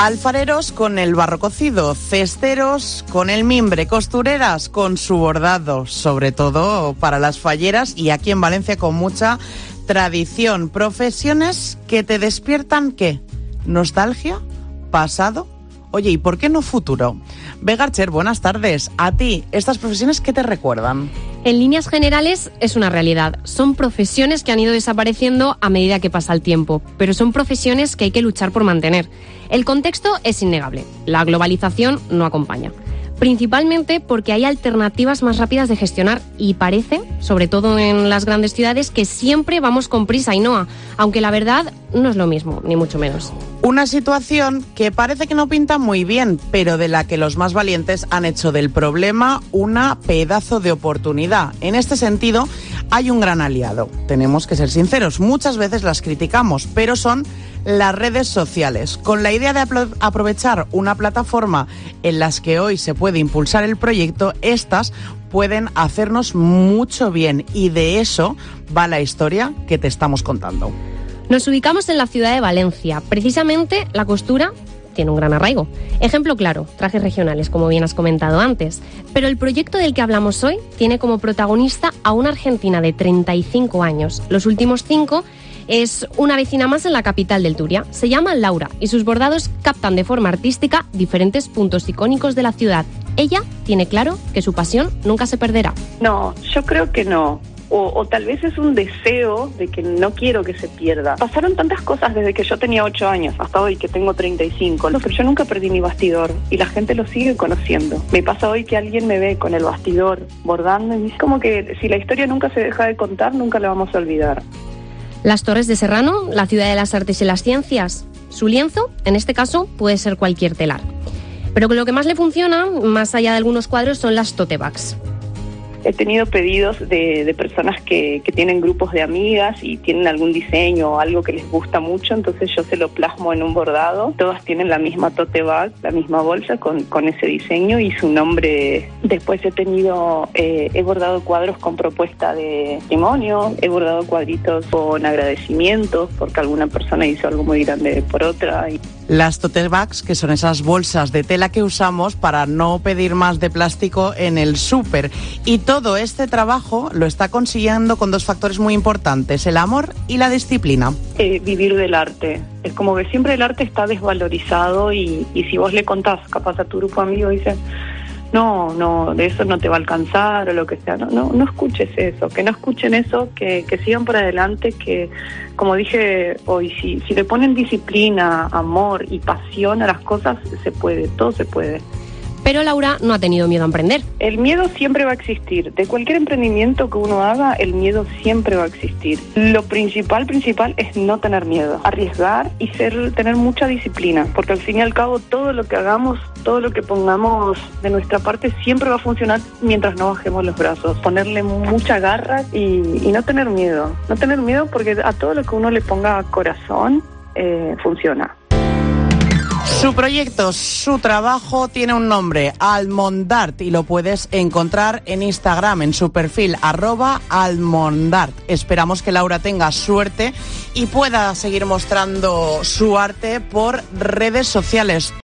Alfareros con el barro cocido, cesteros con el mimbre, costureras con su bordado, sobre todo para las falleras y aquí en Valencia con mucha tradición. Profesiones que te despiertan, ¿qué? ¿Nostalgia? ¿Pasado? Oye, ¿y por qué no futuro? Vega Archer, buenas tardes. A ti, ¿estas profesiones qué te recuerdan? En líneas generales es una realidad. Son profesiones que han ido desapareciendo a medida que pasa el tiempo, pero son profesiones que hay que luchar por mantener. El contexto es innegable. La globalización no acompaña. Principalmente porque hay alternativas más rápidas de gestionar y parece, sobre todo en las grandes ciudades, que siempre vamos con prisa, Ainhoa, aunque la verdad no es lo mismo, ni mucho menos. Una situación que parece que no pinta muy bien, pero de la que los más valientes han hecho del problema una pedazo de oportunidad. En este sentido, hay un gran aliado. Tenemos que ser sinceros, muchas veces las criticamos, pero son las redes sociales, con la idea de aprovechar una plataforma en las que hoy se puede impulsar el proyecto. Estas pueden hacernos mucho bien y de eso va la historia que te estamos contando. Nos ubicamos en la ciudad de Valencia. Precisamente la costura tiene un gran arraigo. Ejemplo claro, trajes regionales, como bien has comentado antes. Pero el proyecto del que hablamos hoy tiene como protagonista a una argentina de 35 años. Los últimos 5 es una vecina más en la capital del Turia. Se llama Laura y sus bordados captan de forma artística diferentes puntos icónicos de la ciudad. Ella tiene claro que su pasión nunca se perderá. No, yo creo que no. O tal vez es un deseo de que no quiero que se pierda. Pasaron tantas cosas desde que yo tenía 8 años hasta hoy que tengo 35. Pero yo nunca perdí mi bastidor y la gente lo sigue conociendo. Me pasa hoy que alguien me ve con el bastidor bordando y es como que si la historia nunca se deja de contar, nunca la vamos a olvidar. Las Torres de Serrano, la ciudad de las artes y las ciencias. Su lienzo, en este caso, puede ser cualquier telar. Pero lo que más le funciona, más allá de algunos cuadros, son las tote bags. He tenido pedidos de personas que tienen grupos de amigas y tienen algún diseño o algo que les gusta mucho, entonces yo se lo plasmo en un bordado. Todas tienen la misma tote bag, la misma bolsa con ese diseño y su nombre. Después he bordado cuadros con propuesta de testimonio, he bordado cuadritos con agradecimientos porque alguna persona hizo algo muy grande por otra. Las tote bags, que son esas bolsas de tela que usamos para no pedir más de plástico en el súper. Y todo este trabajo lo está consiguiendo con 2 factores muy importantes, el amor y la disciplina. Vivir del arte. Es como que siempre el arte está desvalorizado y si vos le contás capaz a tu grupo de amigos, dicen no, de eso no te va a alcanzar o lo que sea. No escuches eso, que no escuchen eso, que sigan por adelante, que como dije hoy, si le ponen disciplina, amor y pasión a las cosas, se puede, todo se puede. Pero Laura no ha tenido miedo a emprender. El miedo siempre va a existir. De cualquier emprendimiento que uno haga, el miedo siempre va a existir. Lo principal es no tener miedo. Arriesgar y tener mucha disciplina. Porque al fin y al cabo, todo lo que hagamos, todo lo que pongamos de nuestra parte, siempre va a funcionar mientras no bajemos los brazos. Ponerle mucha garra y no tener miedo. No tener miedo porque a todo lo que uno le ponga corazón, funciona. Su proyecto, su trabajo tiene un nombre, Almondart, y lo puedes encontrar en Instagram, en su perfil, @Almondart. Esperamos que Laura tenga suerte y pueda seguir mostrando su arte por redes sociales.